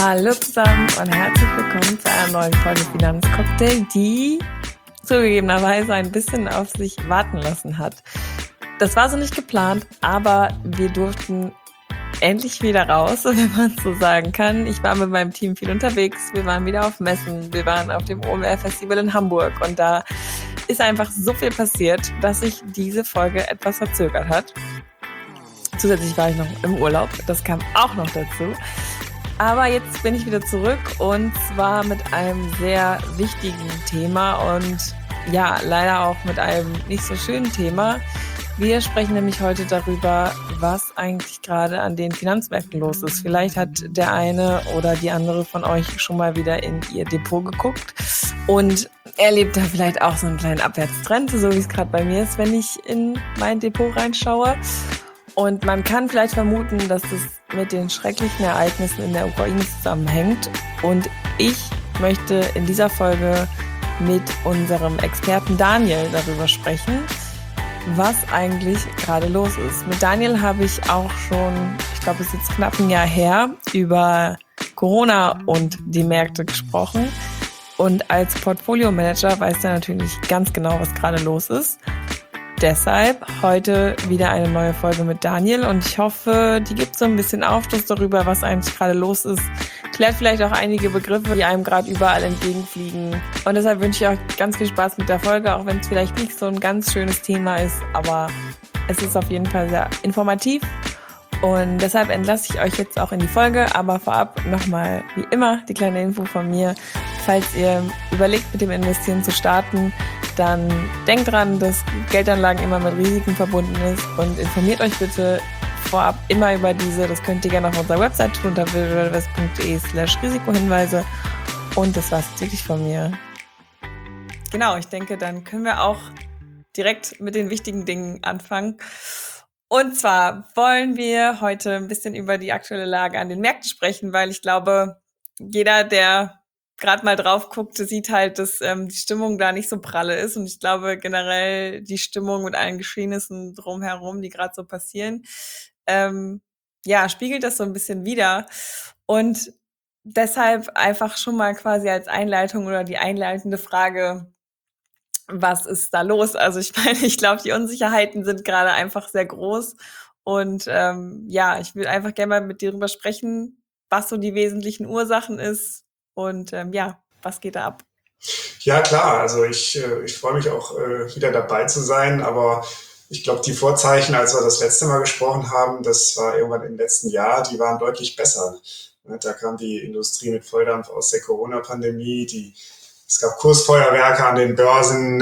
Hallo zusammen und herzlich willkommen zu einer neuen Folge Finanzcocktail, die zugegebenerweise ein bisschen auf sich warten lassen hat. Das war so nicht geplant, aber wir durften endlich wieder raus, wenn man es so sagen kann. Ich war mit meinem Team viel unterwegs, wir waren wieder auf Messen, wir waren auf dem OMR-Festival in Hamburg und da ist einfach so viel passiert, dass sich diese Folge etwas verzögert hat. Zusätzlich war ich noch im Urlaub, das kam auch noch dazu. Aber jetzt bin ich wieder zurück und zwar mit einem sehr wichtigen Thema und ja, leider auch mit einem nicht so schönen Thema. Wir sprechen nämlich heute darüber, was eigentlich gerade an den Finanzmärkten los ist. Vielleicht hat der eine oder die andere von euch schon mal wieder in ihr Depot geguckt und erlebt da vielleicht auch so einen kleinen Abwärtstrend, so wie es gerade bei mir ist, wenn ich in mein Depot reinschaue. Und man kann vielleicht vermuten, dass es mit den schrecklichen Ereignissen in der Ukraine zusammenhängt. Und ich möchte in dieser Folge mit unserem Experten Daniel darüber sprechen, was eigentlich gerade los ist. Mit Daniel habe ich auch schon, ich glaube, es ist jetzt knapp ein Jahr her, über Corona und die Märkte gesprochen. Und als Portfolio-Manager weiß er natürlich ganz genau, was gerade los ist. Deshalb heute wieder eine neue Folge mit Daniel und ich hoffe, die gibt so ein bisschen Aufschluss darüber, was eigentlich gerade los ist. Klärt vielleicht auch einige Begriffe, die einem gerade überall entgegenfliegen. Und deshalb wünsche ich euch ganz viel Spaß mit der Folge, auch wenn es vielleicht nicht so ein ganz schönes Thema ist, aber es ist auf jeden Fall sehr informativ. Und deshalb entlasse ich euch jetzt auch in die Folge, aber vorab nochmal wie immer die kleine Info von mir. Falls ihr überlegt, mit dem Investieren zu starten, dann denkt dran, dass Geldanlagen immer mit Risiken verbunden ist und informiert euch bitte vorab immer über diese. Das könnt ihr gerne auf unserer Website tun, unter www.west.de/Risikohinweise. Und das war's jetzt wirklich von mir. Genau, ich denke, dann können wir auch direkt mit den wichtigen Dingen anfangen. Und zwar wollen wir heute ein bisschen über die aktuelle Lage an den Märkten sprechen, weil ich glaube, jeder, der gerade mal drauf guckt, sieht halt, dass die Stimmung da nicht so pralle ist. Und ich glaube generell die Stimmung mit allen Geschehnissen drumherum, die gerade so passieren, spiegelt das so ein bisschen wider. Und deshalb einfach schon mal quasi als Einleitung oder die einleitende Frage: Was ist da los? Also ich meine, ich glaube, die Unsicherheiten sind gerade einfach sehr groß. Und ich will einfach gerne mal mit dir darüber sprechen, was so die wesentlichen Ursachen ist und was geht da ab? Ja, klar. Also ich freue mich auch wieder dabei zu sein. Aber ich glaube, die Vorzeichen, als wir das letzte Mal gesprochen haben, das war irgendwann im letzten Jahr, die waren deutlich besser. Da kam die Industrie mit Volldampf aus der Corona-Pandemie. Es gab Kursfeuerwerke an den Börsen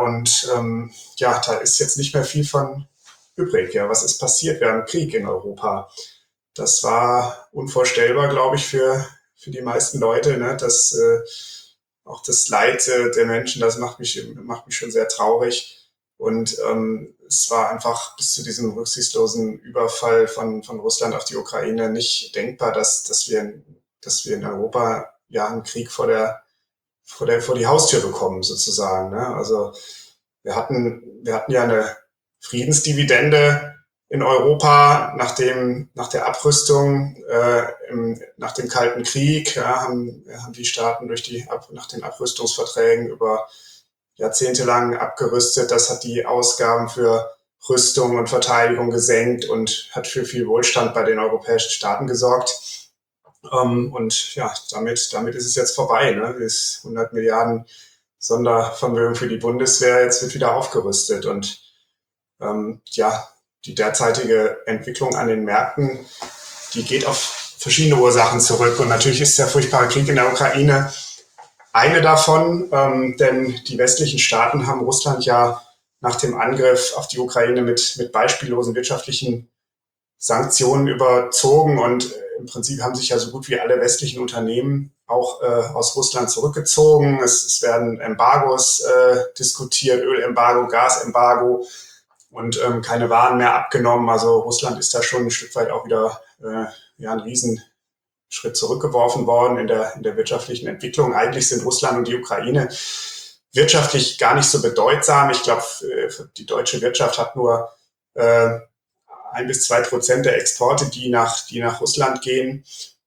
da ist jetzt nicht mehr viel von übrig. Ja, was ist passiert? Wir haben Krieg in Europa. Das war unvorstellbar, glaube ich, für die meisten Leute, ne? Auch das Leid der Menschen, das macht mich schon sehr traurig. Und es war einfach bis zu diesem rücksichtslosen Überfall von Russland auf die Ukraine nicht denkbar, dass wir in Europa ja einen Krieg vor die Haustür bekommen, sozusagen. Ne? Also wir hatten ja eine Friedensdividende in Europa nach der Abrüstung, nach dem Kalten Krieg, haben die Staaten nach den Abrüstungsverträgen über Jahrzehnte lang abgerüstet. Das hat die Ausgaben für Rüstung und Verteidigung gesenkt und hat für viel Wohlstand bei den europäischen Staaten gesorgt. Damit ist es jetzt vorbei. Ne? Das 100 Milliarden Sondervermögen für die Bundeswehr, jetzt wird wieder aufgerüstet. Und die derzeitige Entwicklung an den Märkten, die geht auf verschiedene Ursachen zurück. Und natürlich ist der furchtbare Krieg in der Ukraine eine davon, denn die westlichen Staaten haben Russland ja nach dem Angriff auf die Ukraine mit beispiellosen wirtschaftlichen Sanktionen überzogen und im Prinzip haben sich ja so gut wie alle westlichen Unternehmen auch aus Russland zurückgezogen. Es werden Embargos diskutiert, Ölembargo, Gasembargo und keine Waren mehr abgenommen. Also Russland ist da schon ein Stück weit auch wieder ein Riesenschritt zurückgeworfen worden in der wirtschaftlichen Entwicklung. Eigentlich sind Russland und die Ukraine wirtschaftlich gar nicht so bedeutsam. Ich glaube, die deutsche Wirtschaft hat nur 1-2% der Exporte, die nach Russland gehen.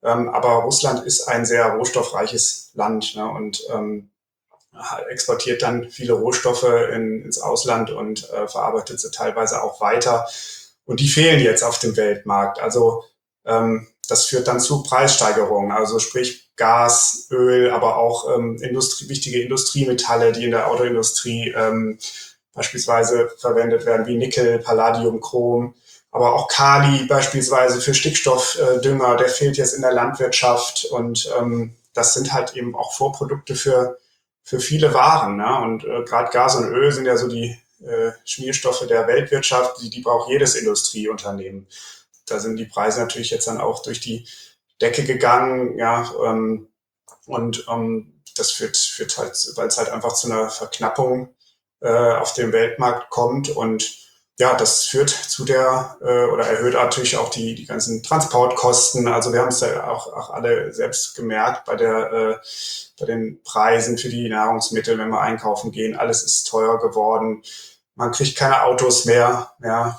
Aber Russland ist ein sehr rohstoffreiches Land, ne, und exportiert dann viele Rohstoffe ins Ausland und verarbeitet sie teilweise auch weiter. Und die fehlen jetzt auf dem Weltmarkt. Also das führt dann zu Preissteigerungen, also sprich Gas, Öl, aber auch wichtige Industriemetalle, die in der Autoindustrie beispielsweise verwendet werden, wie Nickel, Palladium, Chrom, aber auch Kali beispielsweise für Stickstoffdünger, der fehlt jetzt in der Landwirtschaft und das sind halt eben auch Vorprodukte für viele Waren. Ne? Und gerade Gas und Öl sind ja so die Schmierstoffe der Weltwirtschaft, die braucht jedes Industrieunternehmen. Da sind die Preise natürlich jetzt dann auch durch die Decke gegangen, ja, und das führt halt, weil es halt einfach zu einer Verknappung auf dem Weltmarkt kommt und ja, das führt zu oder erhöht natürlich auch die ganzen Transportkosten. Also wir haben es ja auch alle selbst gemerkt bei den Preisen für die Nahrungsmittel, wenn wir einkaufen gehen. Alles ist teuer geworden. Man kriegt keine Autos mehr. Ja,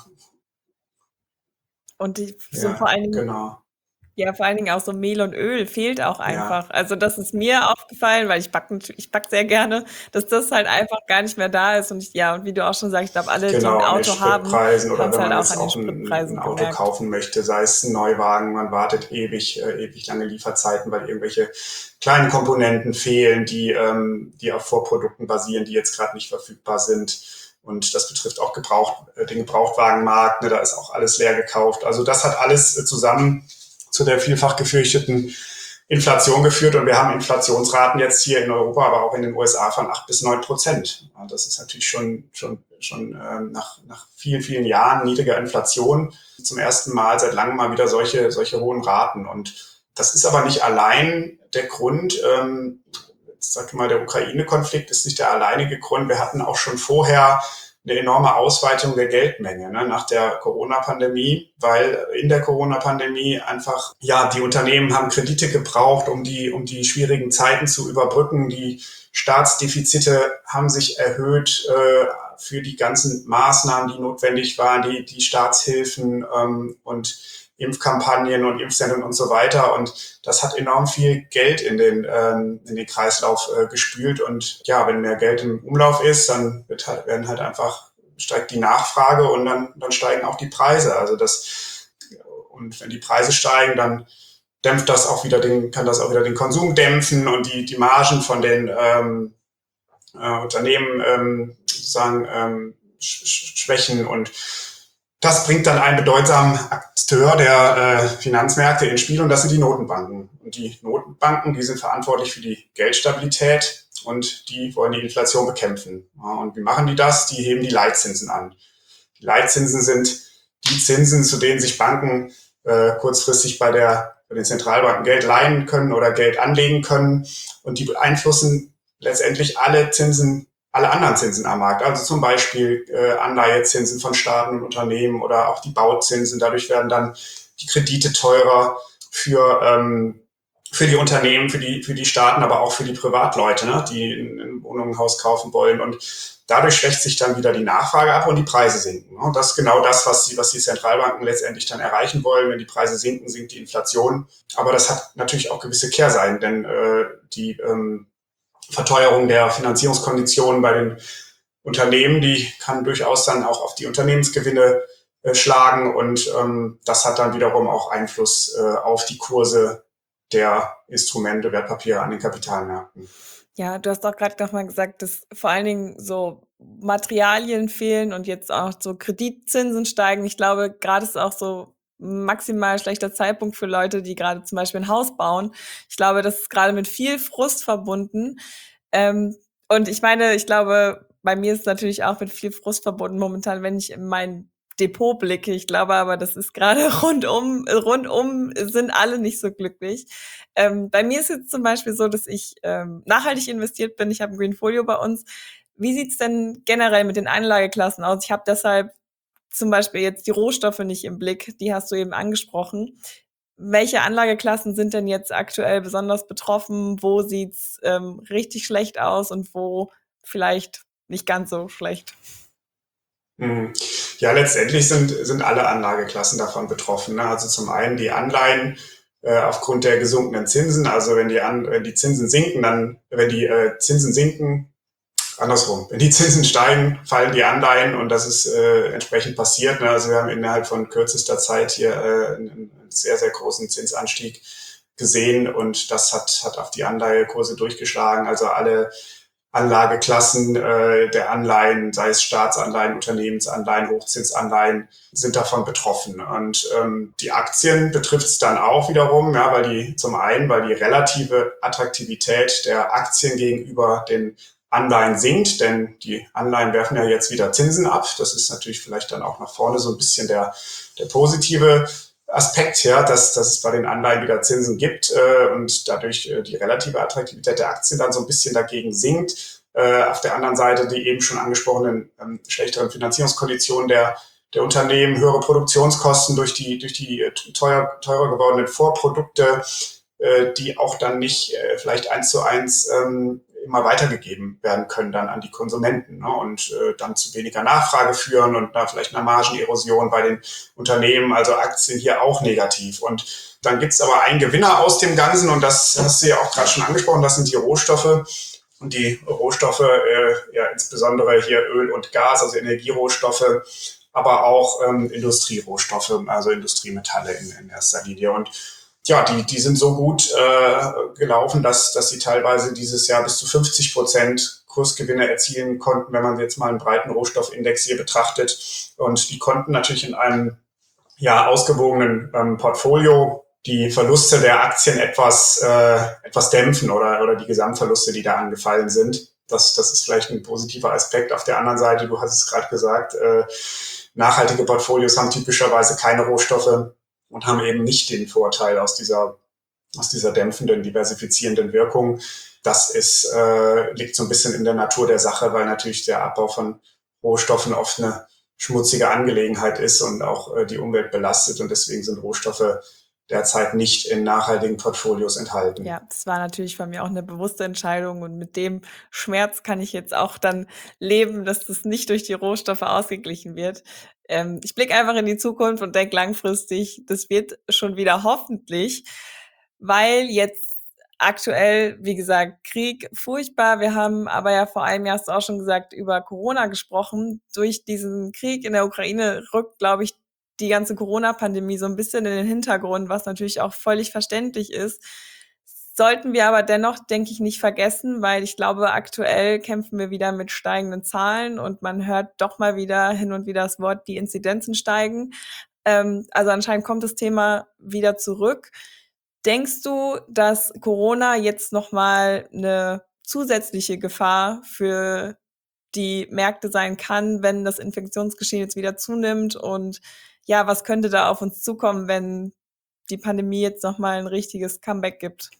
Und so vor ja, allen Dingen, genau. ja, vor allen Dingen auch so Mehl und Öl fehlt auch Ja, einfach. Also das ist mir aufgefallen, weil ich back sehr gerne, dass das halt einfach gar nicht mehr da ist. Und ja, und wie du auch schon sagst, ich glaube, alle, die ein genau, an den Auto haben, Spritpreisen oder haben es wenn halt man auch jetzt an den auch ein Spritpreisen Auto gemerkt. kaufen möchte, sei es ein Neuwagen, man wartet ewig lange Lieferzeiten, weil irgendwelche kleinen Komponenten fehlen, die auf Vorprodukten basieren, die jetzt gerade nicht verfügbar sind. Und das betrifft auch den Gebrauchtwagenmarkt, ne, da ist auch alles leer gekauft. Also das hat alles zusammen zu der vielfach gefürchteten Inflation geführt und wir haben Inflationsraten jetzt hier in Europa, aber auch in den USA von 8 bis 9%. Das ist natürlich schon nach vielen Jahren niedriger Inflation zum ersten Mal seit langem mal wieder solche hohen Raten. Und das ist aber nicht allein der Grund. Ich sage mal, der Ukraine-Konflikt ist nicht der alleinige Grund. Wir hatten auch schon vorher eine enorme Ausweitung der Geldmenge, ne, nach der Corona-Pandemie, weil in der Corona-Pandemie einfach, ja, die Unternehmen haben Kredite gebraucht, um die schwierigen Zeiten zu überbrücken. Die Staatsdefizite haben sich erhöht für die ganzen Maßnahmen, die notwendig waren, die Staatshilfen und Impfkampagnen und Impfsendungen und so weiter. Und das hat enorm viel Geld in den Kreislauf gespült. Und ja, wenn mehr Geld im Umlauf ist, dann werden halt einfach steigt die Nachfrage und dann steigen auch die Preise. Und wenn die Preise steigen, dann kann das auch wieder den Konsum dämpfen und die Margen von den Unternehmen sozusagen schwächen und das bringt dann einen bedeutsamen Akteur der Finanzmärkte ins Spiel und das sind die Notenbanken. Und die Notenbanken, die sind verantwortlich für die Geldstabilität und die wollen die Inflation bekämpfen. Ja, und wie machen die das? Die heben die Leitzinsen an. Die Leitzinsen sind die Zinsen, zu denen sich Banken kurzfristig bei den Zentralbanken Geld leihen können oder Geld anlegen können. Und die beeinflussen letztendlich alle anderen Zinsen am Markt, also zum Beispiel Anleihezinsen von Staaten und Unternehmen oder auch die Bauzinsen. Dadurch werden dann die Kredite teurer für die Unternehmen, für die Staaten, aber auch für die Privatleute, ne, die ein Wohnung, ein Haus kaufen wollen. Und dadurch schwächt sich dann wieder die Nachfrage ab und die Preise sinken. Und das ist genau das, was die Zentralbanken letztendlich dann erreichen wollen. Wenn die Preise sinken, sinkt die Inflation. Aber das hat natürlich auch gewisse Kehrseiten, denn die Verteuerung der Finanzierungskonditionen bei den Unternehmen, die kann durchaus dann auch auf die Unternehmensgewinne schlagen und das hat dann wiederum auch Einfluss auf die Kurse der Instrumente, Wertpapiere an den Kapitalmärkten. Ja, du hast auch gerade noch mal gesagt, dass vor allen Dingen so Materialien fehlen und jetzt auch so Kreditzinsen steigen. Ich glaube, gerade ist auch so maximal schlechter Zeitpunkt für Leute, die gerade zum Beispiel ein Haus bauen. Ich glaube, das ist gerade mit viel Frust verbunden. Ähm, und ich meine, ich glaube, bei mir ist es natürlich auch mit viel Frust verbunden momentan, wenn ich in mein Depot blicke. Ich glaube aber, das ist gerade rundum sind alle nicht so glücklich. Bei mir ist jetzt zum Beispiel so, dass ich nachhaltig investiert bin. Ich habe ein Greenfolio bei uns. Wie sieht's denn generell mit den Anlageklassen aus? Ich habe deshalb zum Beispiel jetzt die Rohstoffe nicht im Blick. Die hast du eben angesprochen. Welche Anlageklassen sind denn jetzt aktuell besonders betroffen? Wo sieht's richtig schlecht aus und wo vielleicht nicht ganz so schlecht? Ja, letztendlich sind alle Anlageklassen davon betroffen. Ne? Also zum einen die Anleihen, aufgrund der gesunkenen Zinsen. Also wenn die Zinsen sinken, wenn die Zinsen sinken, andersrum. Wenn die Zinsen steigen, fallen die Anleihen und das ist entsprechend passiert. Ne? Also wir haben innerhalb von kürzester Zeit hier einen sehr, sehr großen Zinsanstieg gesehen und das hat auf die Anleihekurse durchgeschlagen. Also alle Anlageklassen der Anleihen, sei es Staatsanleihen, Unternehmensanleihen, Hochzinsanleihen, sind davon betroffen. Und die Aktien betrifft es dann auch wiederum, ja, weil die relative Attraktivität der Aktien gegenüber den Anleihen sinkt, denn die Anleihen werfen ja jetzt wieder Zinsen ab. Das ist natürlich vielleicht dann auch nach vorne so ein bisschen der positive Aspekt, ja, dass es bei den Anleihen wieder Zinsen gibt und dadurch die relative Attraktivität der Aktien dann so ein bisschen dagegen sinkt. Auf der anderen Seite die eben schon angesprochenen schlechteren Finanzierungskonditionen der Unternehmen, höhere Produktionskosten durch die teurer gewordenen Vorprodukte, die auch dann nicht vielleicht 1:1 immer weitergegeben werden können dann an die Konsumenten, ne? Und dann zu weniger Nachfrage führen und da vielleicht eine Margenerosion bei den Unternehmen, also Aktien hier auch negativ. Und dann gibt's aber einen Gewinner aus dem Ganzen und das hast du ja auch gerade schon angesprochen, das sind die Rohstoffe. Und die Rohstoffe, ja insbesondere hier Öl und Gas, also Energierohstoffe, aber auch Industrierohstoffe, also Industriemetalle in erster Linie. Und ja, die sind so gut gelaufen, dass sie teilweise dieses Jahr bis zu 50% Kursgewinne erzielen konnten, wenn man jetzt mal einen breiten Rohstoffindex hier betrachtet. Und die konnten natürlich in einem ausgewogenen Portfolio die Verluste der Aktien etwas dämpfen oder die Gesamtverluste, die da angefallen sind. Das ist vielleicht ein positiver Aspekt. Auf der anderen Seite, du hast es gerade gesagt, nachhaltige Portfolios haben typischerweise keine Rohstoffe und haben eben nicht den Vorteil aus dieser dämpfenden, diversifizierenden Wirkung. Das liegt so ein bisschen in der Natur der Sache, weil natürlich der Abbau von Rohstoffen oft eine schmutzige Angelegenheit ist und auch die Umwelt belastet und deswegen sind Rohstoffe derzeit nicht in nachhaltigen Portfolios enthalten. Ja, das war natürlich von mir auch eine bewusste Entscheidung und mit dem Schmerz kann ich jetzt auch dann leben, dass das nicht durch die Rohstoffe ausgeglichen wird. Ich blicke einfach in die Zukunft und denke langfristig, das wird schon wieder hoffentlich, weil jetzt aktuell, wie gesagt, Krieg, furchtbar. Wir haben aber ja vor einem Jahr, hast du auch schon gesagt, über Corona gesprochen. Durch diesen Krieg in der Ukraine rückt, glaube ich, die ganze Corona-Pandemie so ein bisschen in den Hintergrund, was natürlich auch völlig verständlich ist. Sollten wir aber dennoch, denke ich, nicht vergessen, weil ich glaube, aktuell kämpfen wir wieder mit steigenden Zahlen und man hört doch mal wieder hin und wieder das Wort, die Inzidenzen steigen. Also anscheinend kommt das Thema wieder zurück. Denkst du, dass Corona jetzt nochmal eine zusätzliche Gefahr für die Märkte sein kann, wenn das Infektionsgeschehen jetzt wieder zunimmt? Und ja, was könnte da auf uns zukommen, wenn die Pandemie jetzt nochmal ein richtiges Comeback gibt?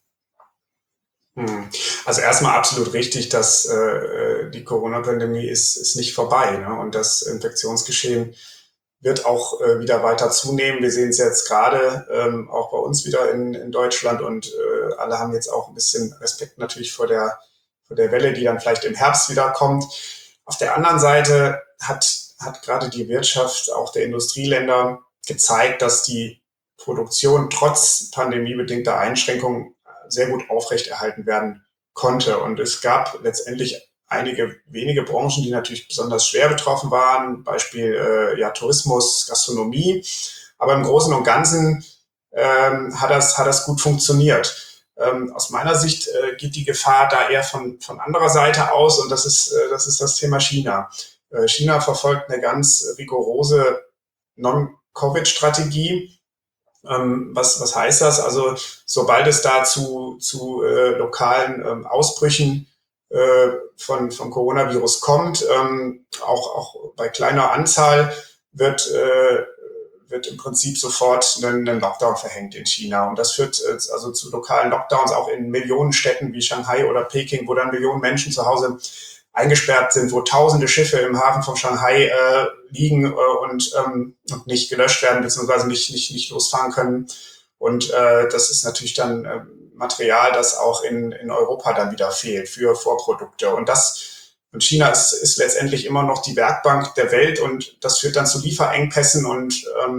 Also erstmal absolut richtig, dass die Corona-Pandemie ist nicht vorbei, ne? Und das Infektionsgeschehen wird auch wieder weiter zunehmen. Wir sehen es jetzt gerade auch bei uns wieder in Deutschland und alle haben jetzt auch ein bisschen Respekt natürlich vor der Welle, die dann vielleicht im Herbst wieder kommt. Auf der anderen Seite hat gerade die Wirtschaft auch der Industrieländer gezeigt, dass die Produktion trotz pandemiebedingter Einschränkungen sehr gut aufrechterhalten werden konnte. Und es gab letztendlich einige wenige Branchen, die natürlich besonders schwer betroffen waren, Beispiel Tourismus, Gastronomie. Aber im Großen und Ganzen hat das gut funktioniert. Aus meiner Sicht geht die Gefahr da eher von anderer Seite aus und das ist das Thema China. China verfolgt eine ganz rigorose Non-Covid-Strategie. Was heißt das? Also sobald es da zu lokalen Ausbrüchen von Coronavirus kommt, auch bei kleiner Anzahl wird im Prinzip sofort einen Lockdown verhängt in China. Und das führt also zu lokalen Lockdowns auch in Millionenstädten wie Shanghai oder Peking, wo dann Millionen Menschen zu Hause eingesperrt sind, wo tausende Schiffe im Hafen von Shanghai liegen und nicht gelöscht werden, beziehungsweise nicht losfahren können. Und das ist natürlich dann Material, das auch in Europa dann wieder fehlt für Vorprodukte. Und China ist letztendlich immer noch die Werkbank der Welt und das führt dann zu Lieferengpässen und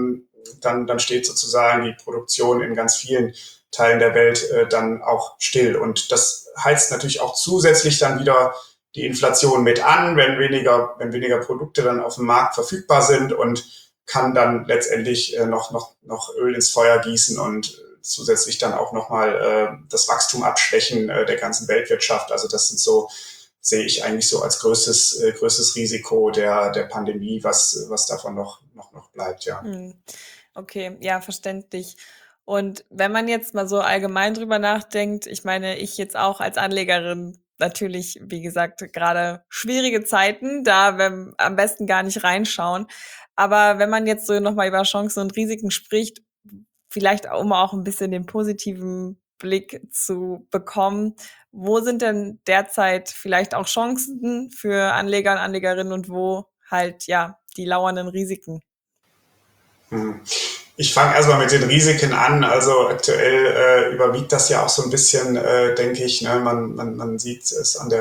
dann steht sozusagen die Produktion in ganz vielen Teilen der Welt dann auch still. Und das heizt natürlich auch zusätzlich dann wieder die Inflation mit an, wenn weniger Produkte dann auf dem Markt verfügbar sind, und kann dann letztendlich noch Öl ins Feuer gießen und zusätzlich dann auch nochmal das Wachstum abschwächen der ganzen Weltwirtschaft. Also das sind so, sehe ich eigentlich so als größtes Risiko der Pandemie, was davon noch bleibt, ja. Okay, ja, verständlich. Und wenn man jetzt mal so allgemein drüber nachdenkt, ich meine, ich jetzt auch als Anlegerin natürlich, wie gesagt, gerade schwierige Zeiten, da am besten gar nicht reinschauen. Aber wenn man jetzt so nochmal über Chancen und Risiken spricht, vielleicht um auch ein bisschen den positiven Blick zu bekommen, wo sind denn derzeit vielleicht auch Chancen für Anleger und Anlegerinnen und wo halt, ja, die lauernden Risiken? Ich fange erstmal mit den Risiken an. Also aktuell überwiegt das ja auch so ein bisschen, denke ich. Ne? Man sieht es an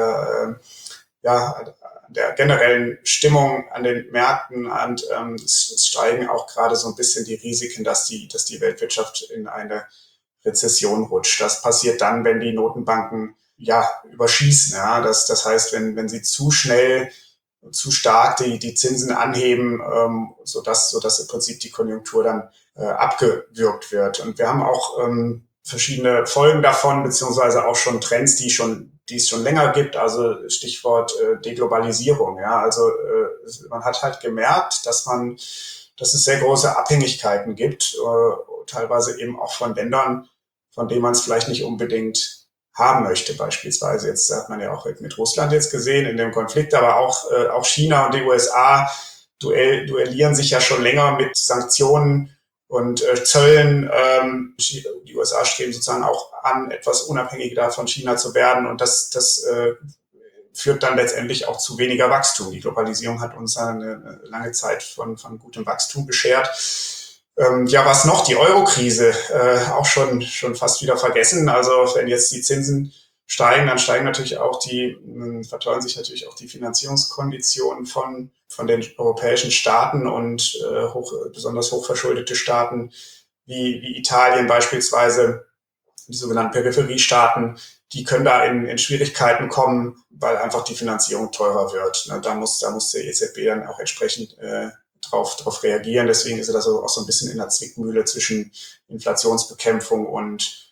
der generellen Stimmung an den Märkten, und es steigen auch gerade so ein bisschen die Risiken, dass die Weltwirtschaft in eine Rezession rutscht. Das passiert dann, wenn die Notenbanken überschießen. Ja? Das heißt, wenn sie zu schnell, zu stark die Zinsen anheben, sodass im Prinzip die Konjunktur dann abgewürgt wird. Und wir haben auch verschiedene Folgen davon, beziehungsweise auch schon Trends, die es schon länger gibt. Also Stichwort Deglobalisierung. Ja, also man hat halt gemerkt, dass es sehr große Abhängigkeiten gibt, teilweise eben auch von Ländern, von denen man es vielleicht nicht unbedingt haben möchte. Beispielsweise jetzt hat man ja auch mit Russland jetzt gesehen in dem Konflikt, aber auch China und die USA duellieren sich ja schon länger mit Sanktionen und Zöllen. Die USA streben sozusagen auch an, etwas unabhängiger da von China zu werden, und das führt dann letztendlich auch zu weniger Wachstum. Die Globalisierung hat uns eine lange Zeit von gutem Wachstum beschert. Was noch? Die Euro-Krise, auch schon fast wieder vergessen. Also wenn jetzt die Zinsen steigen, dann verteuern sich natürlich auch die Finanzierungskonditionen von den europäischen Staaten, und besonders hochverschuldete Staaten wie Italien beispielsweise, die sogenannten Peripheriestaaten, die können da in Schwierigkeiten kommen, weil einfach die Finanzierung teurer wird. Da muss die EZB dann auch entsprechend drauf reagieren. Deswegen ist er da so auch so ein bisschen in der Zwickmühle zwischen Inflationsbekämpfung und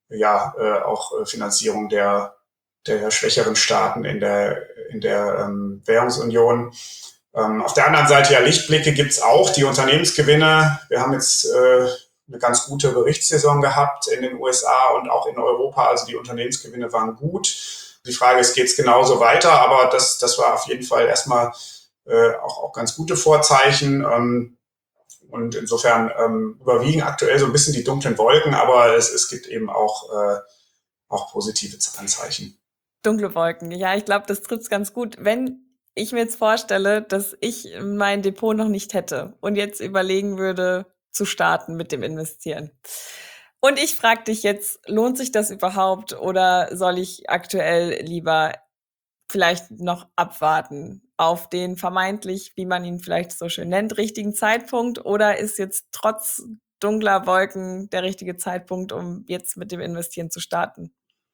auch Finanzierung der schwächeren Staaten in der Währungsunion. Auf der anderen Seite Lichtblicke gibt's auch, die Unternehmensgewinne. Wir haben jetzt eine ganz gute Berichtssaison gehabt in den USA und auch in Europa. Also die Unternehmensgewinne waren gut. Die Frage ist, geht's genauso weiter? Aber das war auf jeden Fall erstmal auch ganz gute Vorzeichen. Und insofern überwiegen aktuell so ein bisschen die dunklen Wolken, aber es gibt eben auch positive Anzeichen. Dunkle Wolken, ja, ich glaube, das trifft's ganz gut. Wenn ich mir jetzt vorstelle, dass ich mein Depot noch nicht hätte und jetzt überlegen würde, zu starten mit dem Investieren. Und ich frage dich jetzt, lohnt sich das überhaupt, oder soll ich aktuell lieber vielleicht noch abwarten auf den vermeintlich, wie man ihn vielleicht so schön nennt, richtigen Zeitpunkt, oder ist jetzt trotz dunkler Wolken der richtige Zeitpunkt, um jetzt mit dem Investieren zu starten?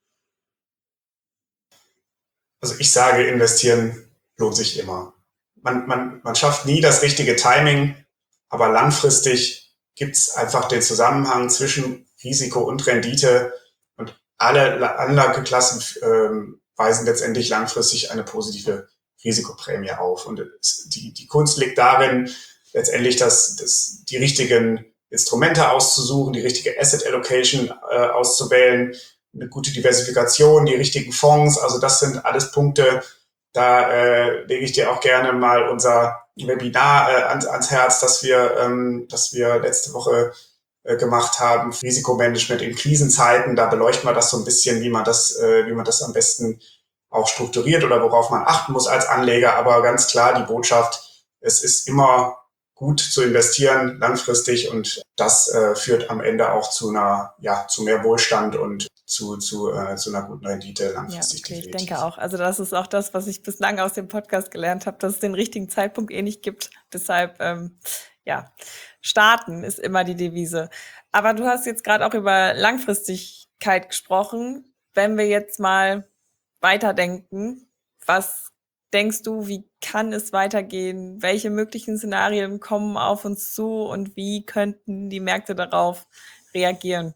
Also ich sage, investieren lohnt sich immer. Man schafft nie das richtige Timing, aber langfristig gibt es einfach den Zusammenhang zwischen Risiko und Rendite, und alle Anlageklassen weisen letztendlich langfristig eine positive Risikoprämie auf. Und die Kunst liegt darin, letztendlich die richtigen Instrumente auszusuchen, die richtige Asset Allocation auszuwählen, eine gute Diversifikation, die richtigen Fonds. Also das sind alles Punkte, da lege ich dir auch gerne mal unser Webinar ans Herz, das wir letzte Woche gemacht haben, Risikomanagement in Krisenzeiten. Da beleuchten wir das so ein bisschen, wie man das am besten auch strukturiert oder worauf man achten muss als Anleger. Aber ganz klar die Botschaft: Es ist immer gut zu investieren langfristig und das führt am Ende auch zu mehr Wohlstand und zu einer guten Rendite langfristig. Ja, okay, ich denke auch. Also das ist auch das, was ich bislang aus dem Podcast gelernt habe, dass es den richtigen Zeitpunkt nicht gibt. Deshalb, starten ist immer die Devise. Aber du hast jetzt gerade auch über Langfristigkeit gesprochen. Wenn wir jetzt mal weiterdenken, was denkst du, wie kann es weitergehen? Welche möglichen Szenarien kommen auf uns zu und wie könnten die Märkte darauf reagieren?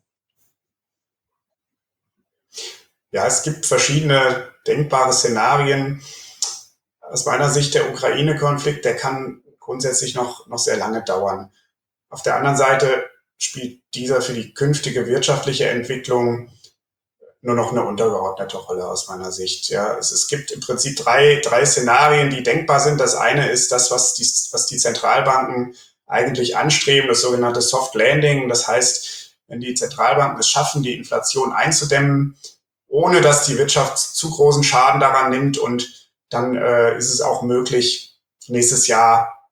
Ja, es gibt verschiedene denkbare Szenarien. Aus meiner Sicht der Ukraine-Konflikt, der kann grundsätzlich noch sehr lange dauern. Auf der anderen Seite spielt dieser für die künftige wirtschaftliche Entwicklung nur noch eine untergeordnete Rolle aus meiner Sicht. Ja, es gibt im Prinzip drei Szenarien, die denkbar sind. Das eine ist das, was die Zentralbanken eigentlich anstreben, das sogenannte Soft Landing. Das heißt, wenn die Zentralbanken es schaffen, die Inflation einzudämmen, ohne dass die Wirtschaft zu großen Schaden daran nimmt, und dann ist es auch möglich, nächstes Jahr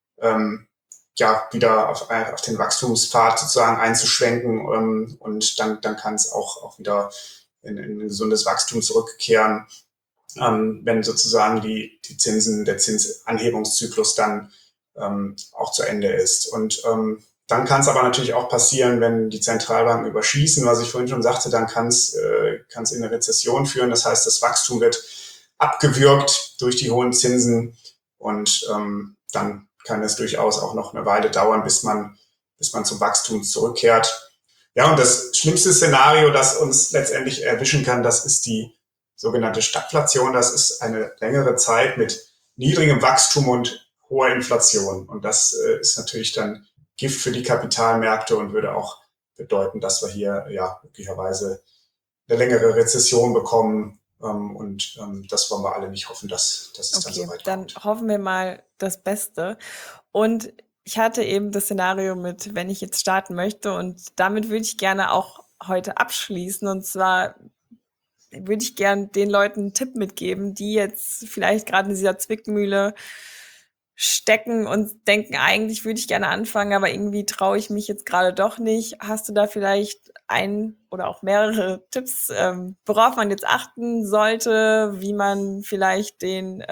wieder auf den Wachstumspfad sozusagen einzuschwenken, und dann kann es auch wieder in ein gesundes Wachstum zurückkehren, wenn sozusagen der Zinsanhebungszyklus dann auch zu Ende ist. Und dann kann es aber natürlich auch passieren, wenn die Zentralbanken überschießen, was ich vorhin schon sagte, dann kann es in eine Rezession führen. Das heißt, das Wachstum wird abgewürgt durch die hohen Zinsen, und dann kann es durchaus auch noch eine Weile dauern, bis man zum Wachstum zurückkehrt. Ja, und das schlimmste Szenario, das uns letztendlich erwischen kann, das ist die sogenannte Stagflation. Das ist eine längere Zeit mit niedrigem Wachstum und hoher Inflation. Und das ist natürlich dann Gift für die Kapitalmärkte und würde auch bedeuten, dass wir hier möglicherweise eine längere Rezession bekommen. Und das wollen wir alle nicht hoffen, dass es dann so weit kommt. Dann hoffen wir mal das Beste. Und ich hatte eben das Szenario mit, wenn ich jetzt starten möchte, und damit würde ich gerne auch heute abschließen. Und zwar würde ich gerne den Leuten einen Tipp mitgeben, die jetzt vielleicht gerade in dieser Zwickmühle stecken und denken, eigentlich würde ich gerne anfangen, aber irgendwie traue ich mich jetzt gerade doch nicht. Hast du da vielleicht ein oder auch mehrere Tipps, worauf man jetzt achten sollte, wie man vielleicht den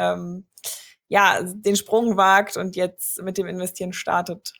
Sprung wagt und jetzt mit dem Investieren startet?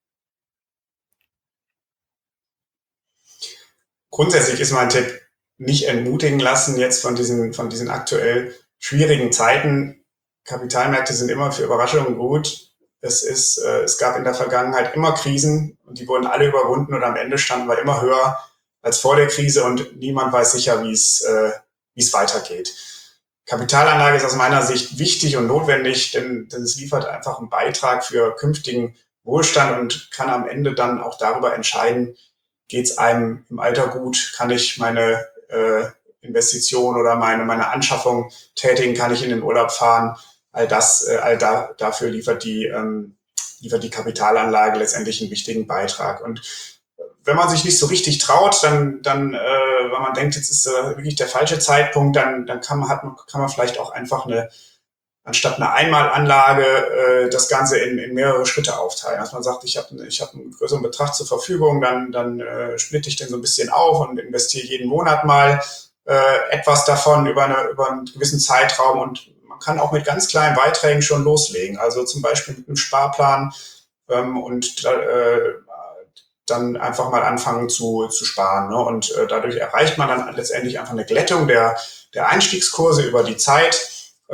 Grundsätzlich ist mein Tipp, nicht entmutigen lassen jetzt von diesen aktuell schwierigen Zeiten. Kapitalmärkte sind immer für Überraschungen gut. Es gab in der Vergangenheit immer Krisen und die wurden alle überwunden, und am Ende standen wir immer höher als vor der Krise, und niemand weiß sicher, wie es weitergeht. Kapitalanlage ist aus meiner Sicht wichtig und notwendig, denn es liefert einfach einen Beitrag für künftigen Wohlstand und kann am Ende dann auch darüber entscheiden, geht es einem im Alter gut, kann ich meine Investition oder meine Anschaffung tätigen, kann ich in den Urlaub fahren. Dafür liefert die Kapitalanlage letztendlich einen wichtigen Beitrag. Und wenn man sich nicht so richtig traut, dann wenn man denkt, jetzt ist wirklich der falsche Zeitpunkt, dann kann man vielleicht auch einfach anstatt einer Einmalanlage das Ganze in mehrere Schritte aufteilen. Dass man sagt, ich habe einen größeren Betrag zur Verfügung, dann splitte ich den so ein bisschen auf und investiere jeden Monat mal etwas davon über einen gewissen Zeitraum, und man kann auch mit ganz kleinen Beiträgen schon loslegen. Also zum Beispiel mit einem Sparplan und dann einfach mal anfangen zu sparen. Ne? Und dadurch erreicht man dann letztendlich einfach eine Glättung der Einstiegskurse über die Zeit.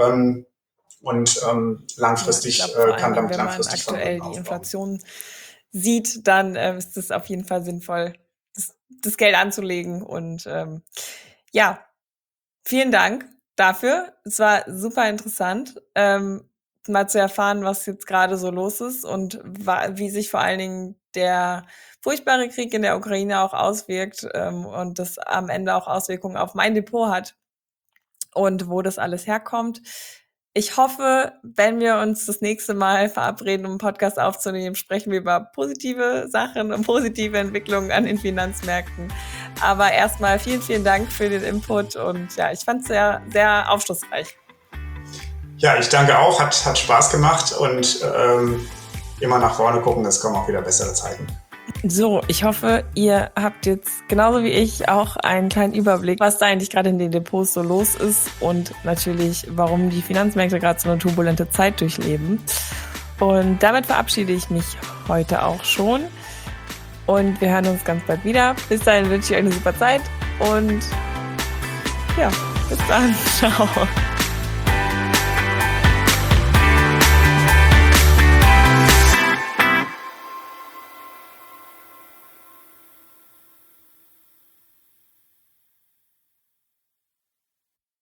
Langfristig kann damit langfristig Wenn man aktuell die Inflation sieht, dann ist es auf jeden Fall sinnvoll, das Geld anzulegen. Und vielen Dank dafür. Es war super interessant, mal zu erfahren, was jetzt gerade so los ist und wie sich vor allen Dingen der furchtbare Krieg in der Ukraine auch auswirkt und das am Ende auch Auswirkungen auf mein Depot hat und wo das alles herkommt. Ich hoffe, wenn wir uns das nächste Mal verabreden, um einen Podcast aufzunehmen, sprechen wir über positive Sachen und positive Entwicklungen an den Finanzmärkten. Aber erstmal vielen, vielen Dank für den Input und ja, ich fand es sehr, sehr aufschlussreich. Ja, ich danke auch, hat Spaß gemacht und immer nach vorne gucken, es kommen auch wieder bessere Zeiten. So, ich hoffe, ihr habt jetzt genauso wie ich auch einen kleinen Überblick, was da eigentlich gerade in den Depots so los ist und natürlich, warum die Finanzmärkte gerade so eine turbulente Zeit durchleben. Und damit verabschiede ich mich heute auch schon. Und wir hören uns ganz bald wieder. Bis dahin wünsche ich euch eine super Zeit und ja, bis dann. Ciao.